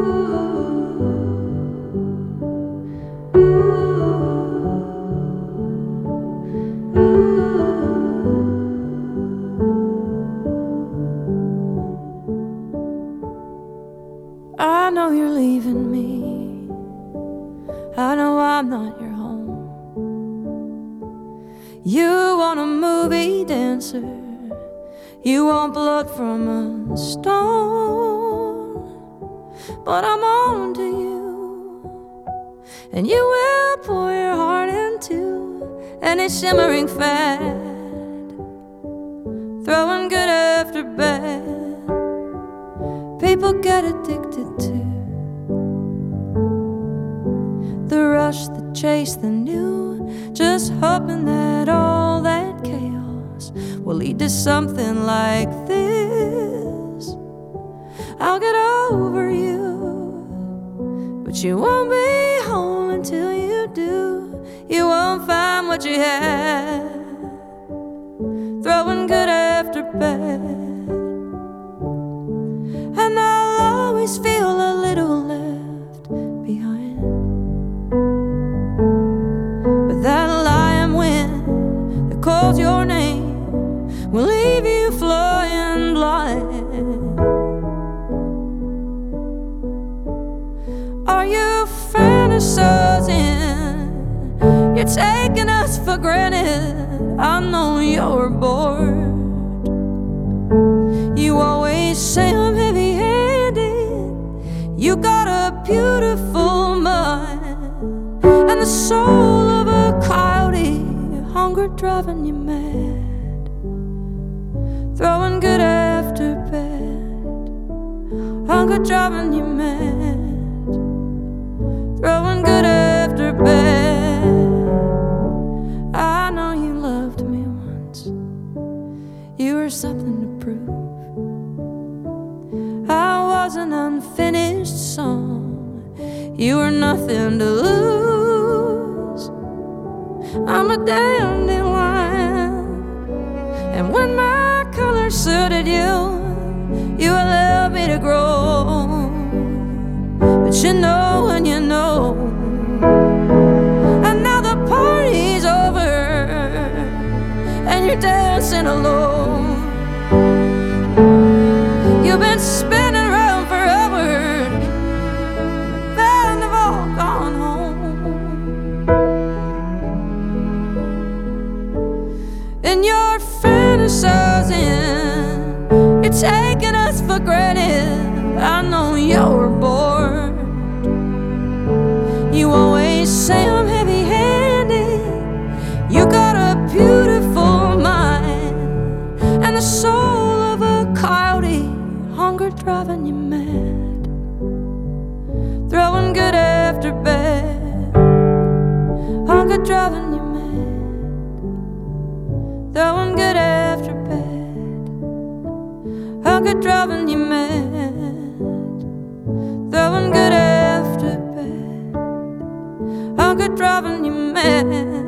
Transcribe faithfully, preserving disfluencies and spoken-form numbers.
I know you're leaving me. I know I'm not your home. You want a movie dancer. You want blood from a stone. But I'm on to you, and you will pour your heart into any shimmering fad, throwing good after bad. People get addicted to the rush, the chase, the new, just hoping that all that chaos will lead to something like this. I'll get over you, but you won't be home until you do. You won't find what you had, throwing good after bad. And I'll always feel a little left behind, but that lying wind that calls your name will leave you flying blind. Are you fantasizing? You're taking us for granted. I know you're bored. You always say I'm heavy-handed. You got a beautiful mind and the soul of a coyote. Hunger driving you mad, throwing good after bad. Hunger driving you mad, throwing good after bad. I know you loved me once. You were something to prove. I was an unfinished song. You were nothing to lose. I'm a dandelion, and when my color suited you, you allowed me to grow. But you know when you know, and now the party's over, and you're dancing alone. You've been spinning around forever, and they've all gone home. And you're fantasizing, you're taking us for granted. I know you're bored. You always say I'm heavy-handed. You got a beautiful mind and the soul of a coyote. Hunger driving you mad, throwing good after bad. Hunger driving you mad, throwing good after bad. Hunger driving you mad, throwing good after bad. Hunger driving you mad.